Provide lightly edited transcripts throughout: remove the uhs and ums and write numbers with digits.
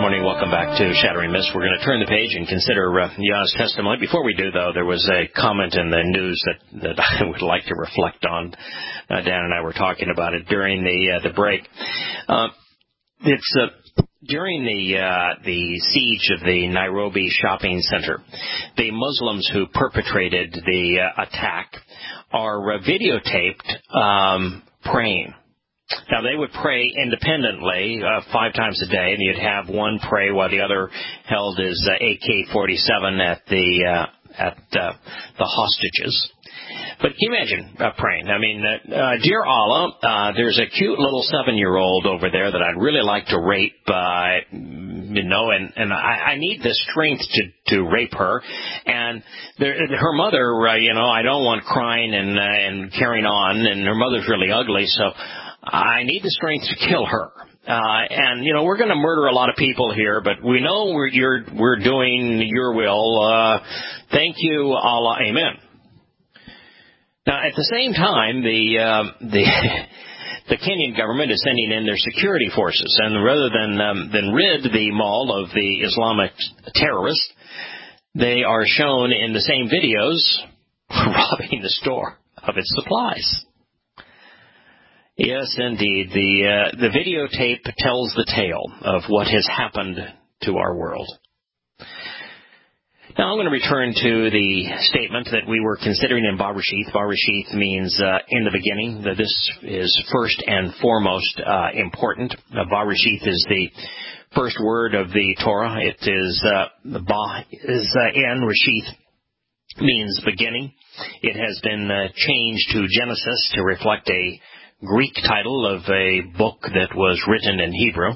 morning. Welcome back to Shattering Myths. We're going to turn the page and consider Yah's testimony. Before we do, though, there was a comment in the news that I would like to reflect on. Dan and I were talking about it during the break. It's during the siege of the Nairobi shopping center. The Muslims who perpetrated the attack are videotaped praying. Now, they would pray independently 5 times a day, and you'd have one pray while the other held his AK-47 at the hostages. But can you imagine praying? I mean, dear Allah, there's a cute little 7-year-old over there that I'd really like to rape, and I need the strength to rape her. And her mother, I don't want crying and carrying on, and her mother's really ugly, so I need the strength to kill her. We're going to murder a lot of people here, but we know we're doing your will. Thank you, Allah. Amen. Now, at the same time, the Kenyan government is sending in their security forces, and rather than rid the mall of the Islamic terrorists, they are shown in the same videos robbing the store of its supplies. Yes, indeed. The videotape tells the tale of what has happened to our world. Now, I'm going to return to the statement that we were considering in Barashith. Barashith means in the beginning. This is first and foremost important. Barashith is the first word of the Torah. It is Ba is in. Rashith means beginning. It has been changed to Genesis to reflect a Greek title of a book that was written in Hebrew.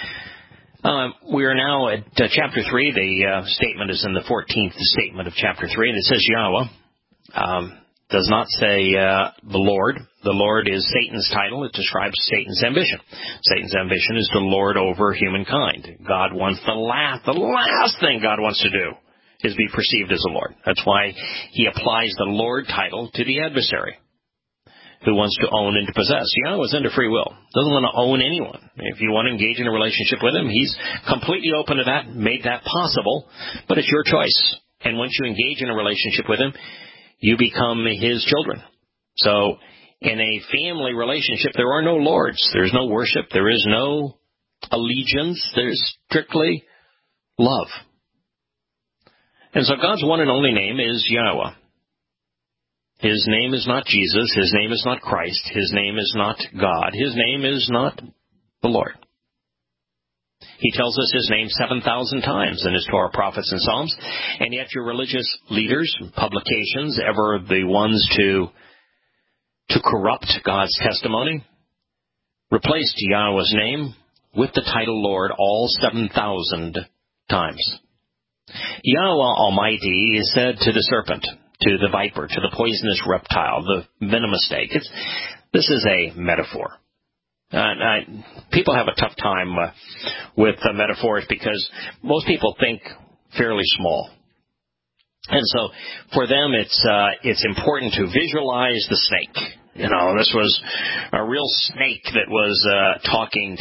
We are now at chapter 3. The statement is in the 14th statement of chapter 3, and it says Yahweh. Does not say the Lord. The Lord is Satan's title. It describes Satan's ambition. Satan's ambition is to lord over humankind. God wants the last thing God wants to do is be perceived as a Lord. That's why he applies the Lord title to the adversary who wants to own and to possess. Yahweh's under free will. Doesn't want to own anyone. If you want to engage in a relationship with him, he's completely open to that, made that possible, but it's your choice. And once you engage in a relationship with him, you become his children. So in a family relationship, there are no lords. There's no worship. There is no allegiance. There's strictly love. And so God's one and only name is Yahweh. His name is not Jesus. His name is not Christ. His name is not God. His name is not the Lord. He tells us his name 7,000 times in his Torah, prophets, and Psalms. And yet your religious leaders, publications, ever the ones to corrupt God's testimony, replaced Yahweh's name with the title Lord all 7,000 times. Yahweh Almighty is said to the serpent, to the viper, to the poisonous reptile, the venomous snake. This is a metaphor. People have a tough time with metaphors because most people think fairly small. And so for them it's important to visualize the snake. This was a real snake that was talking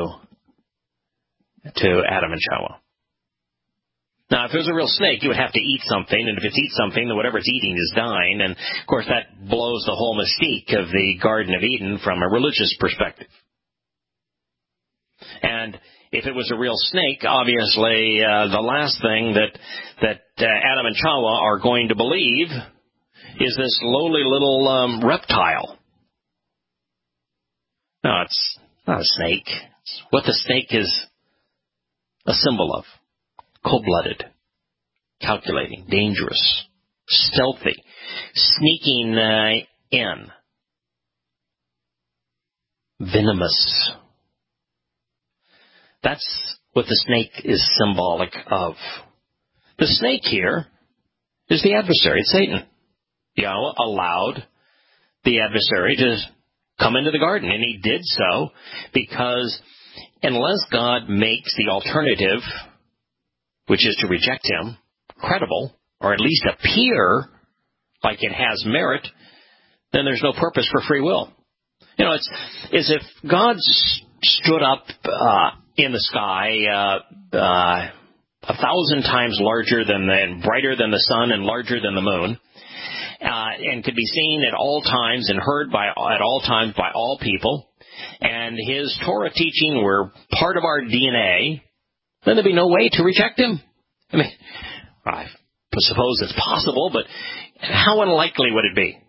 to Adam and Chawah. Now, if it was a real snake, you would have to eat something, and if it eats something, then whatever it's eating is dying, and, of course, that blows the whole mystique of the Garden of Eden from a religious perspective. And if it was a real snake, obviously, the last thing that Adam and Chawah are going to believe is this lowly little reptile. No, it's not a snake. It's what the snake is a symbol of. Cold-blooded, calculating, dangerous, stealthy, sneaking in, venomous. That's what the snake is symbolic of. The snake here is the adversary, it's Satan. Yahweh allowed the adversary to come into the garden, and he did so because unless God makes the alternative, which is to reject him, credible, or at least appear like it has merit, then there's no purpose for free will. It's as if God stood up in the sky, 1,000 times larger than and brighter than the sun and larger than the moon, and could be seen at all times and heard at all times by all people, and his Torah teaching were part of our DNA, then there'd be no way to reject him. I mean, I suppose it's possible, but how unlikely would it be?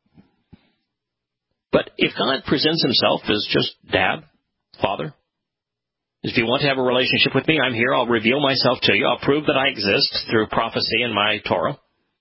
But if God presents himself as just Dad, Father, if you want to have a relationship with me, I'm here. I'll reveal myself to you. I'll prove that I exist through prophecy in my Torah.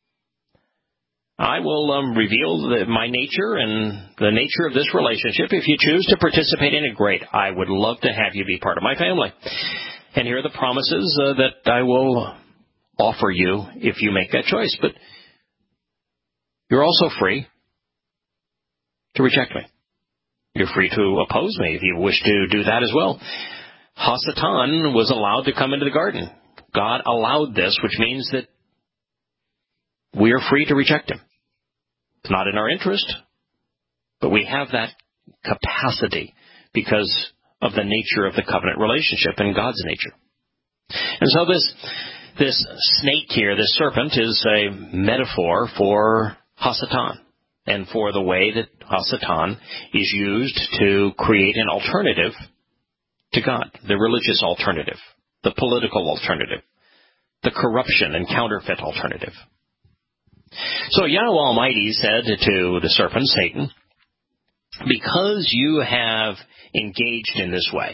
I will reveal my nature and the nature of this relationship. If you choose to participate in it, great. I would love to have you be part of my family. And here are the promises that I will offer you if you make that choice. But you're also free to reject me. You're free to oppose me if you wish to do that as well. Hasatan was allowed to come into the garden. God allowed this, which means that we are free to reject him. It's not in our interest, but we have that capacity because of the nature of the covenant relationship and God's nature. And so this snake here, this serpent, is a metaphor for Hasatan and for the way that Hasatan is used to create an alternative to God, the religious alternative, the political alternative, the corruption and counterfeit alternative. So Yahweh Almighty said to the serpent, Satan, because you have engaged in this way,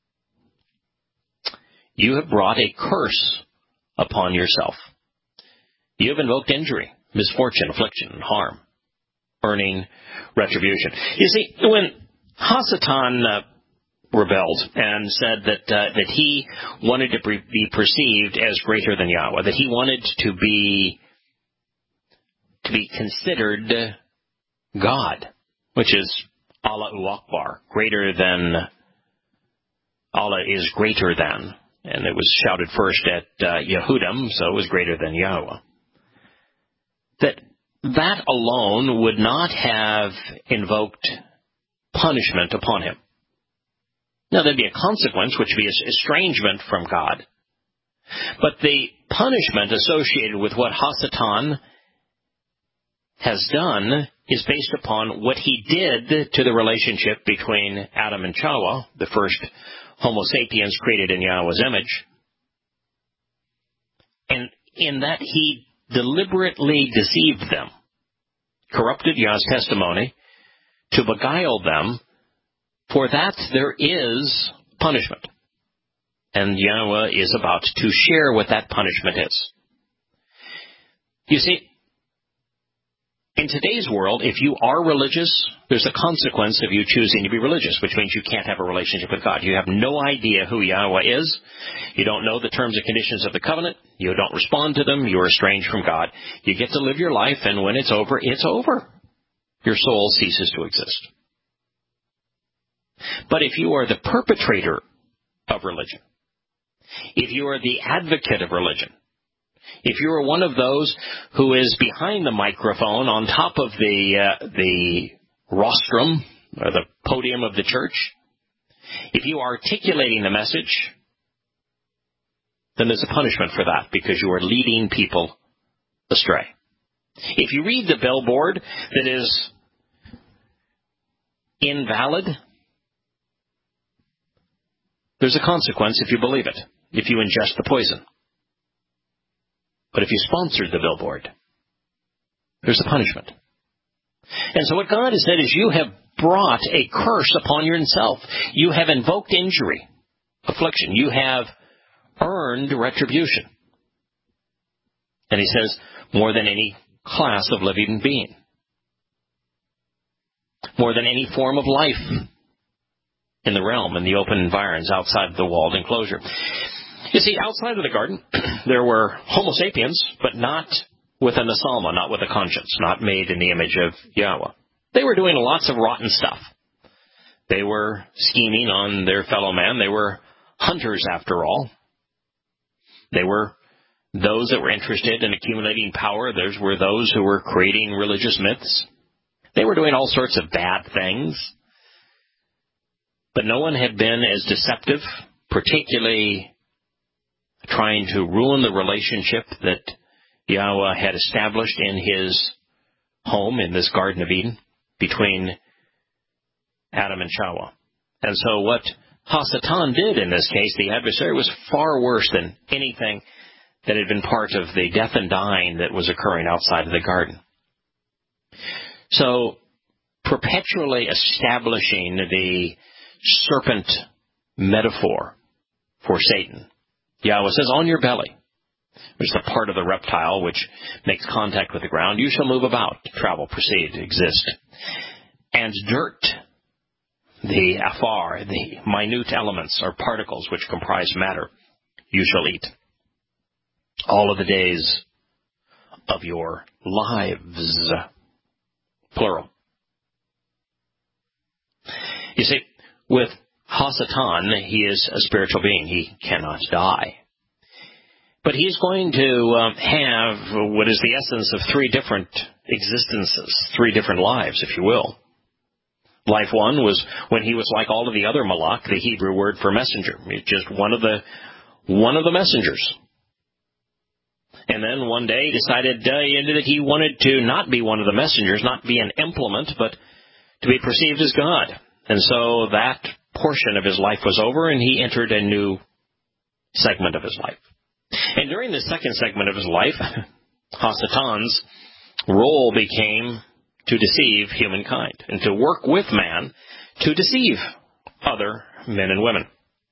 you have brought a curse upon yourself. You have invoked injury, misfortune, affliction, and harm, earning retribution. You see, when Hasatan rebelled and said that he wanted to be perceived as greater than Yahweh, that he wanted to be considered God, which is Allahu Akbar, greater than, Allah is greater than, and it was shouted first at Yehudim, so it was greater than Yahweh. That alone would not have invoked punishment upon him. Now, there'd be a consequence, which would be estrangement from God. But the punishment associated with what Hasatan has done is based upon what he did to the relationship between Adam and Chawah, the first Homo sapiens created in Yahweh's image. And in that he deliberately deceived them, corrupted Yahweh's testimony, to beguile them. For that there is punishment. And Yahweh is about to share what that punishment is. You see, in today's world, if you are religious, there's a consequence of you choosing to be religious, which means you can't have a relationship with God. You have no idea who Yahweh is. You don't know the terms and conditions of the covenant. You don't respond to them. You are estranged from God. You get to live your life, and when it's over, it's over. Your soul ceases to exist. But if you are the perpetrator of religion, if you are the advocate of religion, if you are one of those who is behind the microphone on top of the rostrum or the podium of the church, if you are articulating the message, then there's a punishment for that because you are leading people astray. If you read the billboard that is invalid, there's a consequence if you believe it, if you ingest the poison. But if you sponsored the billboard, there's a punishment. And so what God has said is you have brought a curse upon yourself. You have invoked injury, affliction. You have earned retribution. And he says, more than any class of living being. More than any form of life in the realm, in the open environs, outside of the walled enclosure. You see, outside of the garden, there were Homo sapiens, but not with a Nasalma, not with a conscience, not made in the image of Yahweh. They were doing lots of rotten stuff. They were scheming on their fellow man. They were hunters, after all. They were those that were interested in accumulating power. Those were those who were creating religious myths. They were doing all sorts of bad things. But no one had been as deceptive, particularly trying to ruin the relationship that Yahweh had established in his home in this Garden of Eden between Adam and Chawah. And so what Hasatan did in this case, the adversary, was far worse than anything that had been part of the death and dying that was occurring outside of the garden. So, perpetually establishing the serpent metaphor for Satan, Yahweh says, on your belly, which is the part of the reptile which makes contact with the ground, you shall move about, travel, proceed, exist. And dirt, the afar, the minute elements or particles which comprise matter, you shall eat all of the days of your lives. Plural. You see, with Hasatan, he is a spiritual being. He cannot die. But he's going to have what is the essence of three different existences, three different lives, if you will. Life one was when he was like all of the other malach, the Hebrew word for messenger. He's just one of the messengers. And then one day decided that he wanted to not be one of the messengers, not be an implement, but to be perceived as God. And so that portion of his life was over, and he entered a new segment of his life. And during the second segment of his life, Hasatan's role became to deceive humankind and to work with man to deceive other men and women.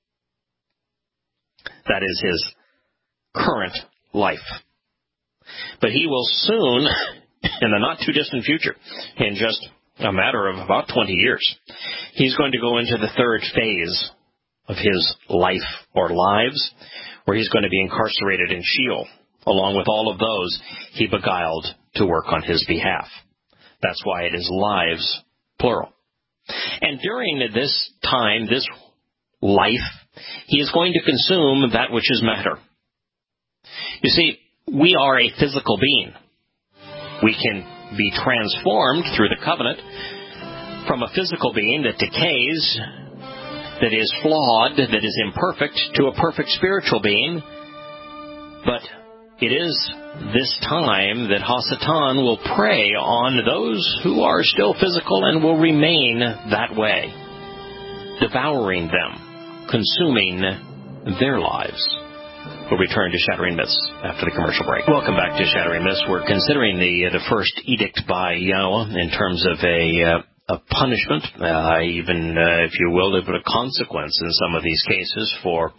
That is his current life. But he will soon, in the not-too-distant future, in just a matter of about 20 years, he's going to go into the third phase of his life or lives, where he's going to be incarcerated in Sheol, along with all of those he beguiled to work on his behalf. That's why it is lives, plural. And during this time, this life, he is going to consume that which is matter. You see, we are a physical being. We can be transformed through the covenant from a physical being that decays, that is flawed, that is imperfect, to a perfect spiritual being. But it is this time that Hasatan will prey on those who are still physical and will remain that way, devouring them, consuming their lives. We'll return to Shattering Myths after the commercial break. Welcome back to Shattering Myths. We're considering the first edict by Yahweh in terms of a punishment, even, if you will, a consequence in some of these cases for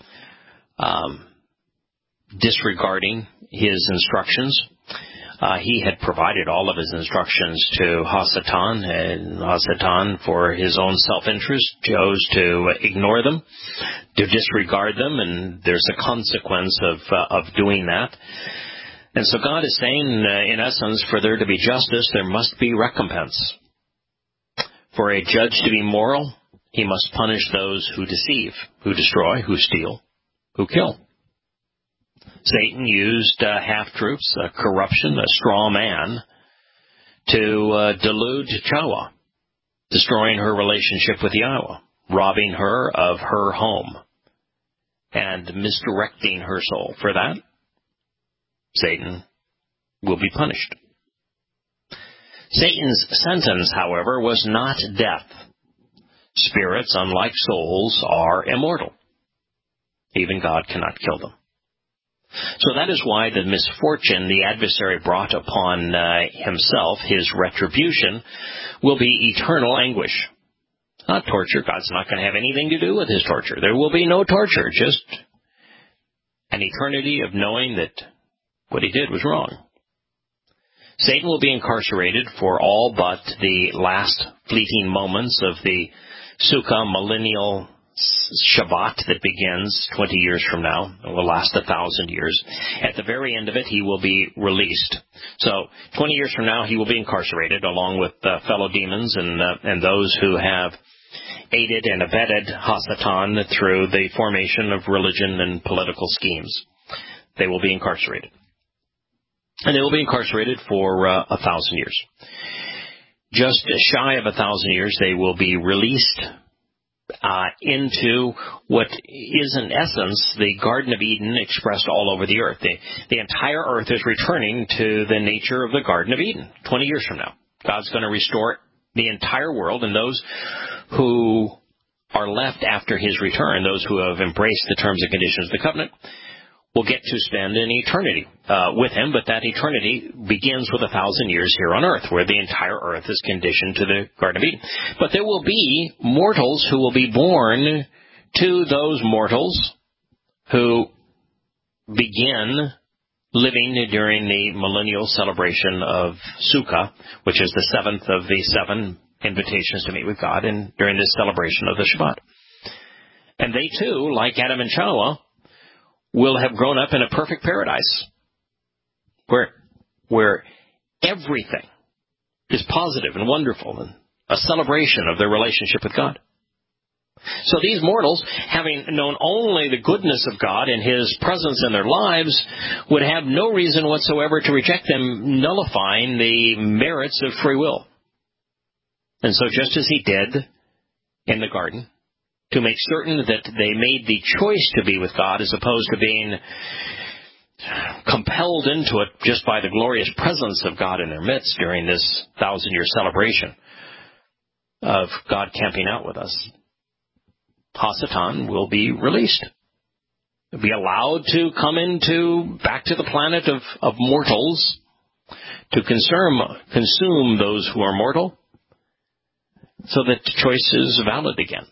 disregarding his instructions. He had provided all of his instructions to Hasatan, and Hasatan, for his own self-interest, chose to ignore them, to disregard them, and there's a consequence of doing that. And so God is saying, in essence, for there to be justice, there must be recompense. For a judge to be moral, he must punish those who deceive, who destroy, who steal, who kill. Satan used half-truths, corruption, a straw man, to delude Chawah, destroying her relationship with Yahweh, robbing her of her home, and misdirecting her soul. For that, Satan will be punished. Satan's sentence, however, was not death. Spirits, unlike souls, are immortal. Even God cannot kill them. So that is why the misfortune the adversary brought upon himself, his retribution, will be eternal anguish. Not torture. God's not going to have anything to do with his torture. There will be no torture, just an eternity of knowing that what he did was wrong. Satan will be incarcerated for all but the last fleeting moments of the Sukkah millennial Shabbat that begins 20 years from now. It will last 1,000 years. At the very end of it, he will be released. So 20 years from now, he will be incarcerated along with fellow demons and those who have aided and abetted Hasatan through the formation of religion and political schemes. They will be incarcerated. And they will be incarcerated for 1,000 years. Just shy of 1,000 years, they will be released into what is in essence the Garden of Eden expressed all over the earth. The entire earth is returning to the nature of the Garden of Eden 20 years from now. God's going to restore the entire world, and those who are left after his return, those who have embraced the terms and conditions of the covenant, will get to spend an eternity with him, but that eternity begins with 1,000 years here on earth, where the entire earth is conditioned to the Garden of Eden. But there will be mortals who will be born to those mortals who begin living during the millennial celebration of Sukkah, which is the seventh of the 7 invitations to meet with God, and during this celebration of the Shabbat. And they too, like Adam and Chawah, will have grown up in a perfect paradise where everything is positive and wonderful and a celebration of their relationship with God. So these mortals, having known only the goodness of God and his presence in their lives, would have no reason whatsoever to reject them, nullifying the merits of free will. And so just as he did in the garden, to make certain that they made the choice to be with God as opposed to being compelled into it just by the glorious presence of God in their midst during this 1,000-year celebration of God camping out with us, Hasatan will be released. He'll be allowed to come back to the planet of mortals to consume those who are mortal, so that the choice is valid again.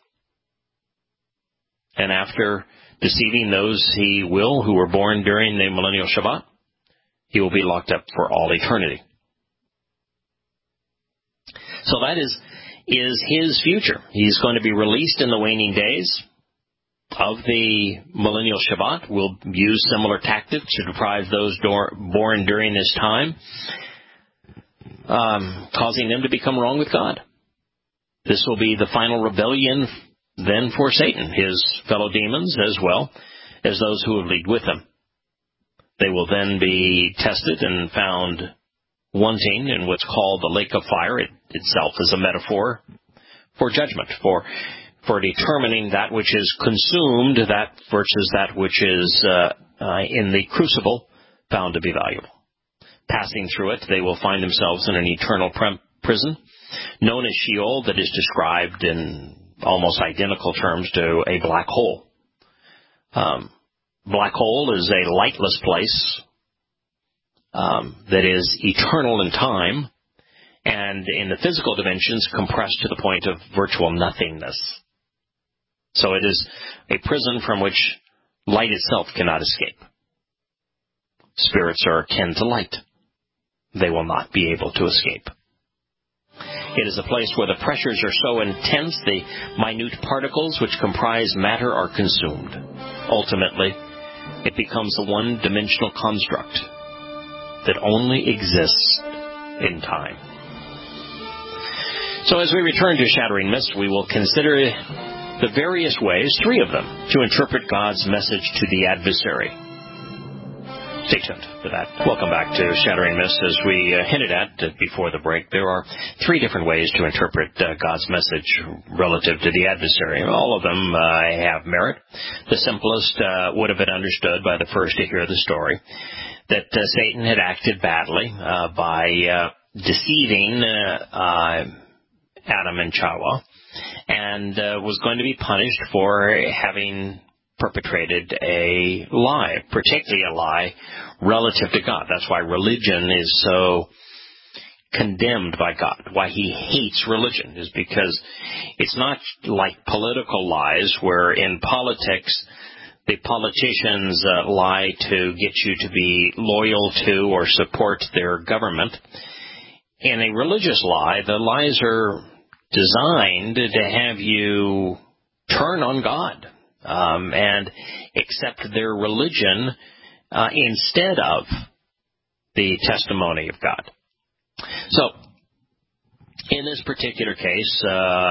And after deceiving those who were born during the millennial Shabbat, he will be locked up for all eternity. So that is his future. He's going to be released in the waning days of the millennial Shabbat. We'll use similar tactics to deprive those born during this time, causing them to become wrong with God. This will be the final rebellion then for Satan, his fellow demons, as well as those who have leagued with him. They will then be tested and found wanting in what's called the lake of fire. It itself is a metaphor for judgment, for determining that which is consumed, that versus that which is in the crucible found to be valuable. Passing through it, they will find themselves in an eternal prison, known as Sheol, that is described in almost identical terms to a black hole. Black hole is a lightless place that is eternal in time, and in the physical dimensions compressed to the point of virtual nothingness. So it is a prison from which light itself cannot escape. Spirits are akin to light. They will not be able to escape. It is a place where the pressures are so intense, the minute particles which comprise matter are consumed. Ultimately, it becomes a one-dimensional construct that only exists in time. So as we return to Shattering Mist, we will consider the various ways, 3 of them, to interpret God's message to the adversary. Stay tuned for that. Welcome back to Shattering Mist. As we hinted at before the break, there are 3 different ways to interpret God's message relative to the adversary. All of them have merit. The simplest would have been understood by the first to hear the story, that Satan had acted badly by deceiving Adam and Chawah, and was going to be punished for having perpetrated a lie, particularly a lie relative to God. That's why religion is so condemned by God. Why he hates religion is because it's not like political lies, where in politics the politicians lie to get you to be loyal to or support their government. In a religious lie, the lies are designed to have you turn on God and accept their religion instead of the testimony of God. So, in this particular case,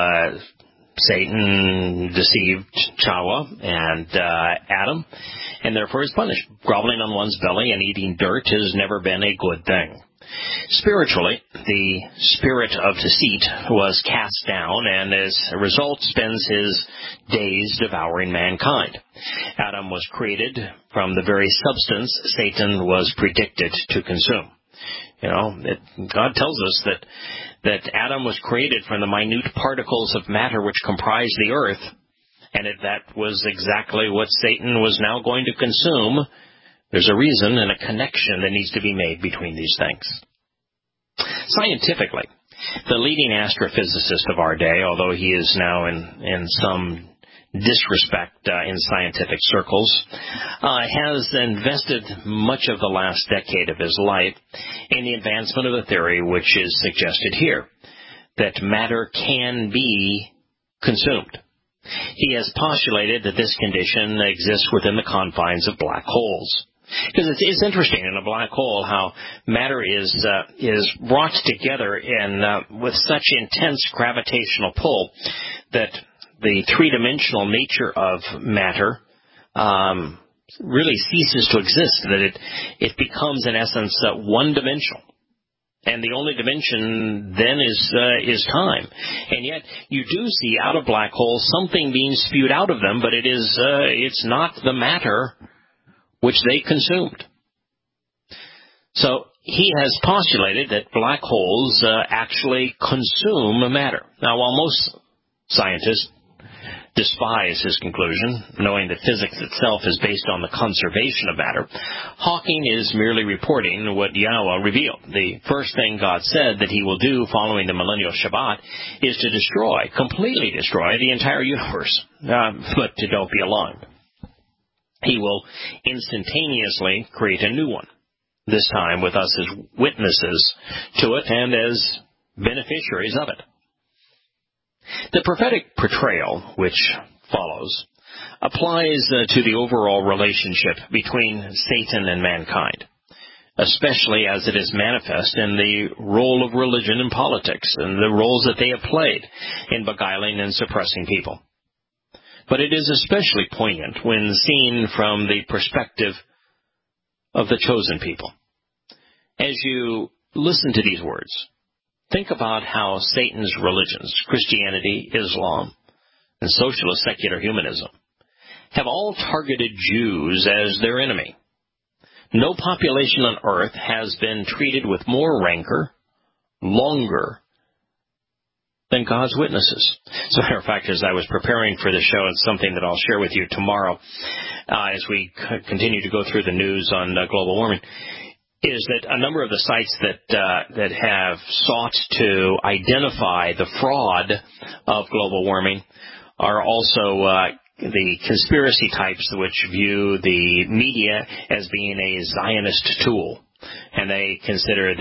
Satan deceived Chawah and Adam, and therefore is punished. Groveling on one's belly and eating dirt has never been a good thing. Spiritually, the spirit of deceit was cast down, and as a result spends his days devouring mankind. Adam was created from the very substance Satan was predicted to consume. God tells us that Adam was created from the minute particles of matter which comprise the earth, and if that was exactly what Satan was now going to consume, there's a reason and a connection that needs to be made between these things. Scientifically, the leading astrophysicist of our day, although he is now in some disrespect in scientific circles, has invested much of the last decade of his life in the advancement of a theory which is suggested here, that matter can be consumed. He has postulated that this condition exists within the confines of black holes. Because it's interesting in a black hole how matter is brought together with such intense gravitational pull that the three-dimensional nature of matter really ceases to exist, that it becomes, in essence, one-dimensional. And the only dimension then is time. And yet you do see out of black holes something being spewed out of them, but it's not the matter which they consumed. So he has postulated that black holes actually consume matter. Now, while most scientists despise his conclusion, knowing that physics itself is based on the conservation of matter, Hawking is merely reporting what Yahweh revealed. The first thing God said that he will do following the millennial Shabbat is to completely destroy the entire universe. But don't be alarmed. He will instantaneously create a new one, this time with us as witnesses to it and as beneficiaries of it. The prophetic portrayal, which follows, applies to the overall relationship between Satan and mankind, especially as it is manifest in the role of religion and politics and the roles that they have played in beguiling and suppressing people. But it is especially poignant when seen from the perspective of the chosen people. As you listen to these words, think about how Satan's religions, Christianity, Islam, and socialist secular humanism, have all targeted Jews as their enemy. No population on earth has been treated with more rancor, longer, than God's witnesses. As a matter of fact, as I was preparing for the show, it's something that I'll share with you tomorrow as we continue to go through the news on global warming, is that a number of the sites that have sought to identify the fraud of global warming are also the conspiracy types which view the media as being a Zionist tool, and they consider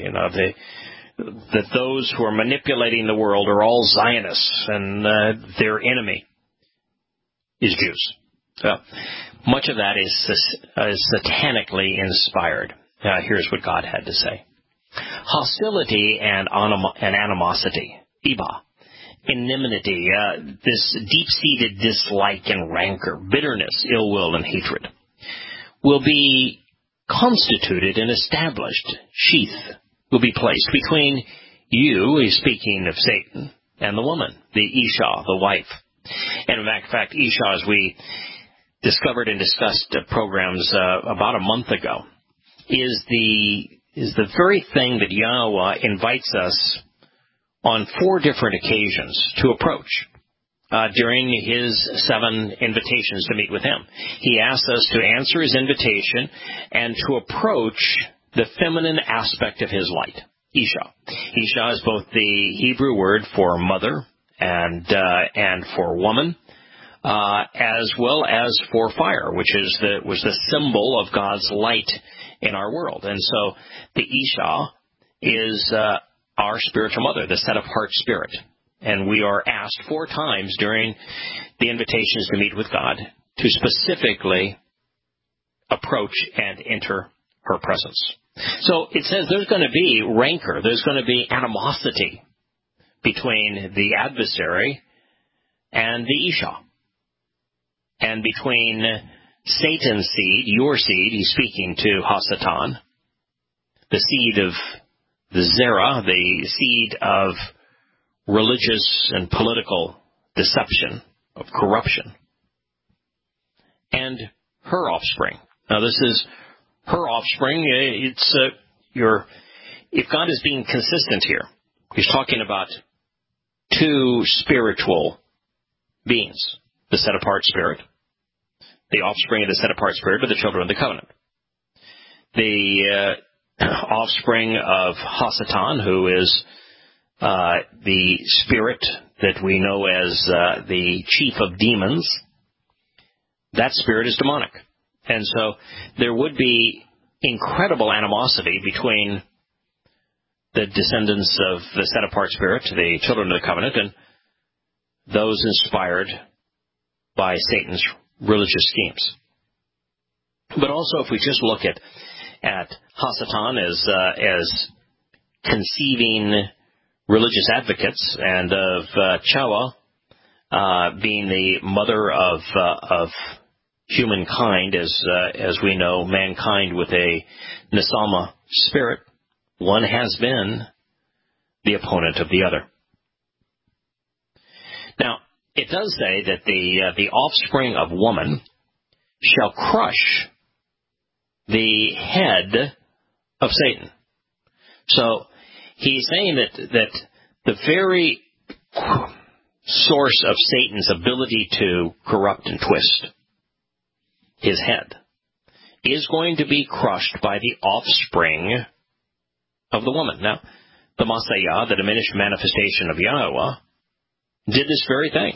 that those who are manipulating the world are all Zionists, and their enemy is Jews. So much of that is satanically inspired. Here's what God had to say. Hostility and animosity, Iba, enmity, this deep-seated dislike and rancor, bitterness, ill will, and hatred, will be constituted and established. Sheath will be placed between you, he's speaking of Satan, and the woman, the Isha, the wife. And in fact, Isha, as we discovered and discussed programs about a month ago, is the very thing that Yahweh invites us on 4 different occasions to approach during his 7 invitations to meet with him. He asks us to answer his invitation and to approach the feminine aspect of his light, Isha. Isha is both the Hebrew word for mother and for woman, as well as for fire, which was the symbol of God's light in our world. And so the Isha is our spiritual mother, the set-apart spirit. And we are asked 4 times during the invitations to meet with God to specifically approach and enter her presence. So it says there's going to be rancor, there's going to be animosity between the adversary and the Isha. And between Satan's seed, your seed, he's speaking to Hasatan, the seed of the Zerah, the seed of religious and political deception, of corruption, and her offspring. Now, this is her offspring. If God is being consistent here, he's talking about two spiritual beings, the set-apart spirit, the offspring of the set-apart spirit, are the children of the covenant. The offspring of Hasatan, who is the spirit that we know as the chief of demons, that spirit is demonic. And so there would be incredible animosity between the descendants of the set-apart spirit, the children of the covenant, and those inspired by Satan's religious schemes. But also, if we just look at Hasatan as conceiving religious advocates, and of Chawa being the mother of humankind, as we know, mankind with a Nesama spirit, one has been the opponent of the other. Now, it does say that the offspring of woman shall crush the head of Satan. So he's saying that the very source of Satan's ability to corrupt and twist his head is going to be crushed by the offspring of the woman. Now, the Messiah, the diminished manifestation of Yahweh, did this very thing.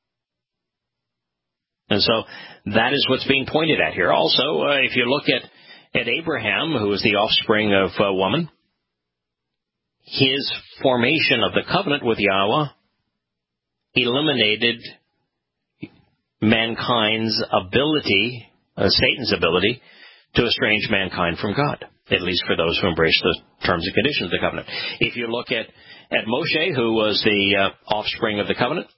And so that is what's being pointed at here. Also, if you look at Abraham, who is the offspring of a woman, his formation of the covenant with Yahweh eliminated mankind's ability, Satan's ability, to estrange mankind from God, at least for those who embrace the terms and conditions of the covenant. If you look at Moshe, who was the offspring of the covenant,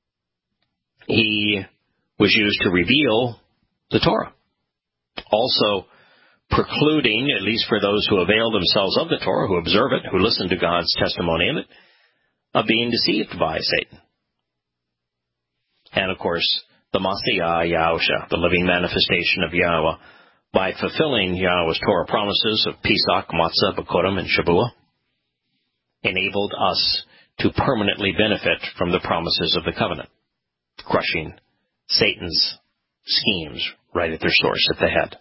he was used to reveal the Torah, also precluding, at least for those who avail themselves of the Torah, who observe it, who listen to God's testimony in it, of being deceived by Satan. And, of course, the Messiah, Yahusha, the living manifestation of Yahweh, by fulfilling Yahweh's Torah promises of Pesach, Matzah, Bekurim, and Shavuot, enabled us to permanently benefit from the promises of the covenant, crushing Satan's schemes right at their source, at the head.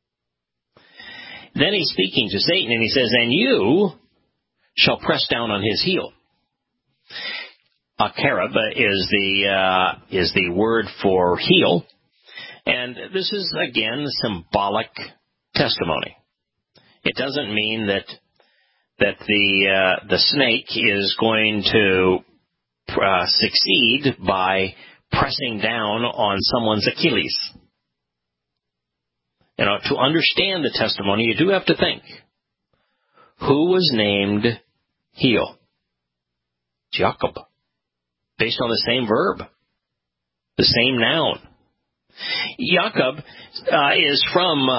Then he's speaking to Satan, and he says, "And you shall press down on his heel." Akarab is the word for heel, and this is again symbolic testimony. It doesn't mean that the snake is going to succeed by pressing down on someone's Achilles. You know, to understand the testimony, you do have to think, who was named heel? Jacob. Based on the same verb, the same noun. Jacob is from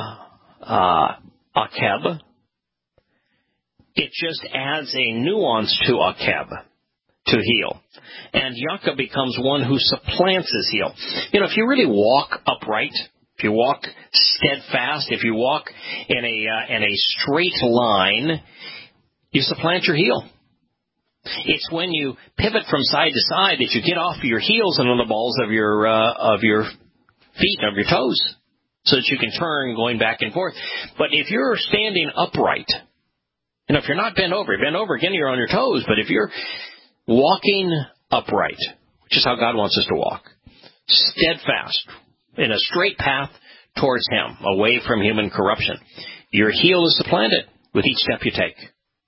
Akeb. It just adds a nuance to Akeb, to heel. And Jacob becomes one who supplants his heel. You know, if you really walk upright, if you walk steadfast, if you walk in a straight line, you supplant your heel. It's when you pivot from side to side that you get off your heels and on the balls of your feet, of your toes, so that you can turn going back and forth. But if you're standing upright, and if you're not bent over, again, you're on your toes. But if you're walking upright, which is how God wants us to walk, steadfast, in a straight path towards Him, away from human corruption, your heel is supplanted with each step you take.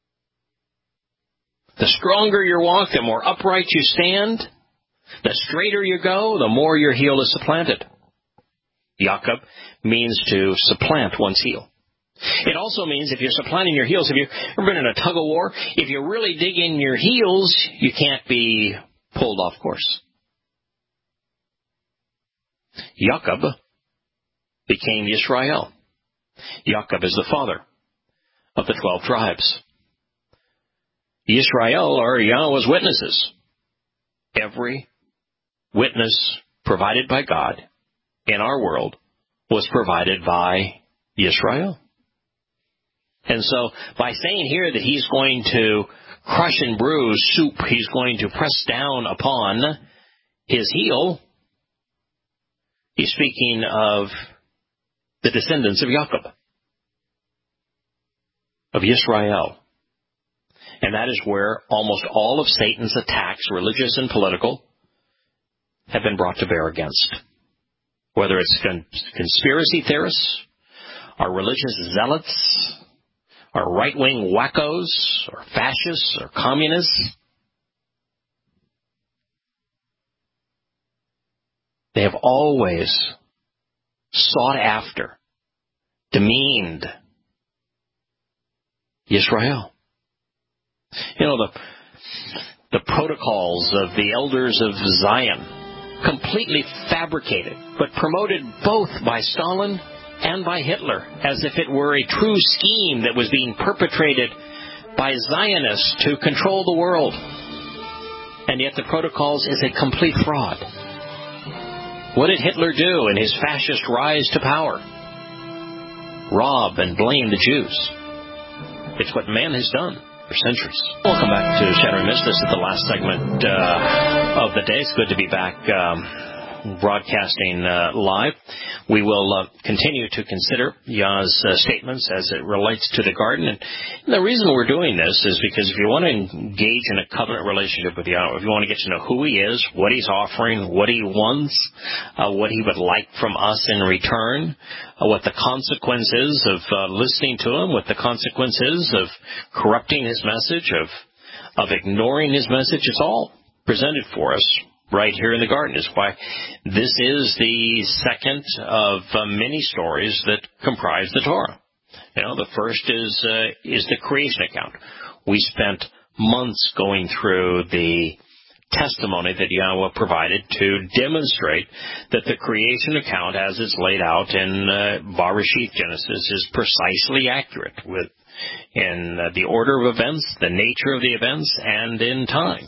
The stronger your walk, the more upright you stand, the straighter you go, the more your heel is supplanted. Jacob means to supplant one's heel. It also means if you're supplanting your heels, if you've ever been in a tug-of-war, if you really dig in your heels, you can't be pulled off course. Jacob became Yisrael. Jacob is the father of the 12 tribes. Yisrael are Yahweh's witnesses. Every witness provided by God in our world was provided by Yisrael. And so by saying here that he's going to crush and bruise soup, he's going to press down upon his heel, he's speaking of the descendants of Jacob, of Yisrael. And that is where almost all of Satan's attacks, religious and political, have been brought to bear against. Whether it's conspiracy theorists, or religious zealots, or right-wing wackos, or fascists, or communists, they have always sought after, demeaned Yisrael. You know, the protocols of the elders of Zion, completely fabricated, but promoted both by Stalin and by Hitler, as if it were a true scheme that was being perpetrated by Zionists to control the world. And yet the protocols is a complete fraud. What did Hitler do in his fascist rise to power? Rob and blame the Jews. It's what man has done for centuries. Welcome back to Shadow Mist. This is the last segment of the day. It's good to be back broadcasting live. We will continue to consider Yah's statements as it relates to the garden. And the reason we're doing this is because if you want to engage in a covenant relationship with Yah, if you want to get to know who he is, what he's offering, what he wants, what he would like from us in return, what the consequences of listening to him, what the consequences of corrupting his message, of ignoring his message, it's all presented for us right here in the garden. Is why this is the second of many stories that comprise the Torah. You know, the first is the creation account. We spent months going through the testimony that Yahweh provided to demonstrate that the creation account, as it's laid out in Bereshith Genesis, is precisely accurate in the order of events, the nature of the events, and in time.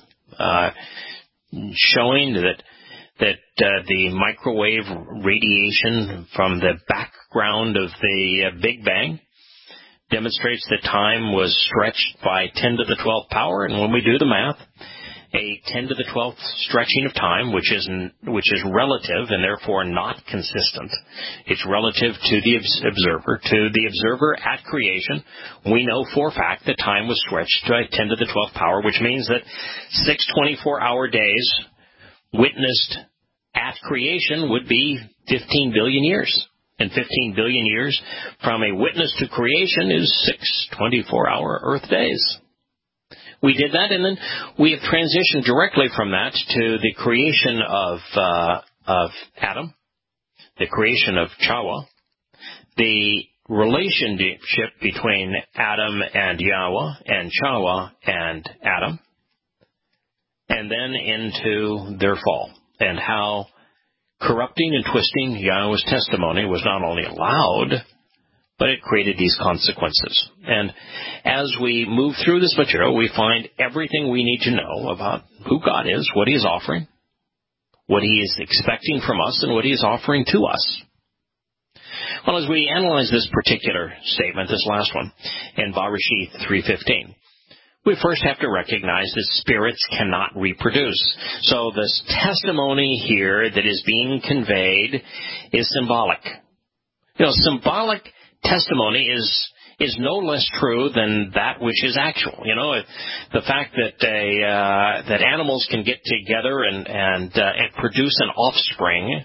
Showing that the microwave radiation from the background of the Big Bang demonstrates that time was stretched by 10 to the 12th power, and when we do the math, a 10 to the 12th stretching of time, which is relative and therefore not consistent. It's relative to the observer. To the observer at creation, we know for a fact that time was stretched to a 10 to the 12th power, which means that 6 24-hour days witnessed at creation would be 15 billion years. And 15 billion years from a witness to creation is 6 24-hour Earth days. We did that, and then we have transitioned directly from that to the creation of Adam, the creation of Chawa, the relationship between Adam and Yahweh, and Chawa and Adam, and then into their fall, and how corrupting and twisting Yahweh's testimony was not only allowed, but it created these consequences. And as we move through this material, we find everything we need to know about who God is, what he is offering, what he is expecting from us, and what he is offering to us. Well, as we analyze this particular statement, this last one, in Bereshith 3:15, we first have to recognize that spirits cannot reproduce. So this testimony here that is being conveyed is symbolic. You know, symbolic testimony is no less true than that which is actual. You know, the fact that that animals can get together and produce an offspring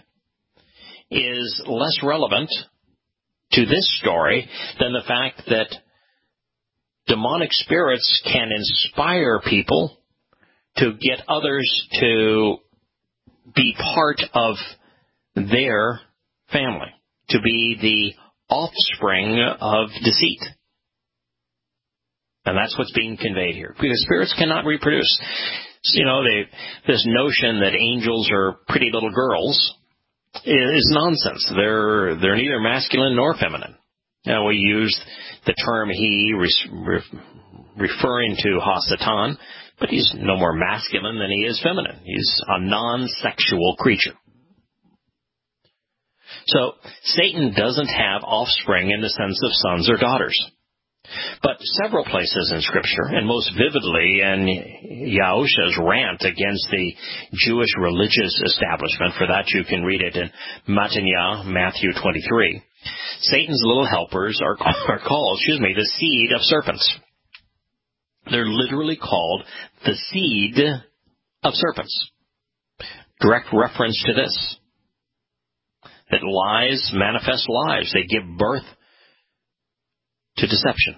is less relevant to this story than the fact that demonic spirits can inspire people to get others to be part of their family, to be the offspring of deceit. And that's what's being conveyed here. Because spirits cannot reproduce. You know, this notion that angels are pretty little girls is nonsense. They're neither masculine nor feminine. Now, we use the term he, referring to Hasatan, but he's no more masculine than he is feminine. He's a non-sexual creature. So, Satan doesn't have offspring in the sense of sons or daughters. But several places in Scripture, and most vividly in Yahusha's rant against the Jewish religious establishment, for that you can read it in Matthew 23, Satan's little helpers are called, the seed of serpents. They're literally called the seed of serpents. Direct reference to this. That lies manifest lies. They give birth to deception.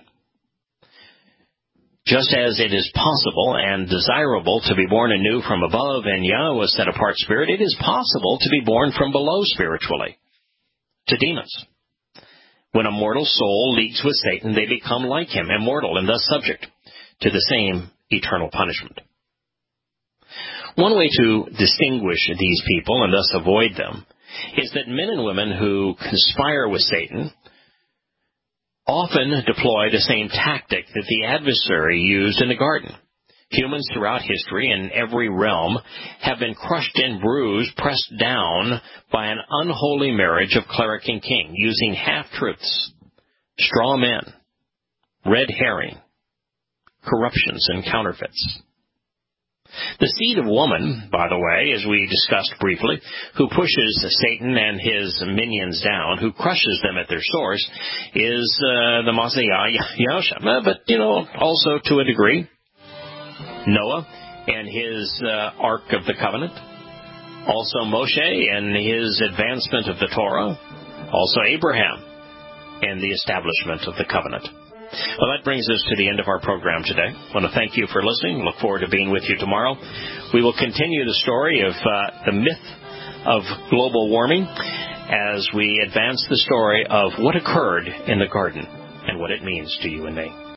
Just as it is possible and desirable to be born anew from above in Yahweh's set-apart spirit, it is possible to be born from below spiritually, to demons. When a mortal soul leagues with Satan, they become like him, immortal, and thus subject to the same eternal punishment. One way to distinguish these people and thus avoid them is that men and women who conspire with Satan often deploy the same tactic that the adversary used in the garden. Humans throughout history in every realm have been crushed and bruised, pressed down by an unholy marriage of cleric and king, using half-truths, straw men, red herring, corruptions, and counterfeits. The seed of woman, by the way, as we discussed briefly, who pushes Satan and his minions down, who crushes them at their source, is the Messiah, Yahusha. But, also to a degree, Noah and his Ark of the Covenant. Also Moshe and his advancement of the Torah. Also Abraham and the establishment of the covenant. Well, that brings us to the end of our program today. I want to thank you for listening. Look forward to being with you tomorrow. We will continue the story of the myth of global warming as we advance the story of what occurred in the garden and what it means to you and me.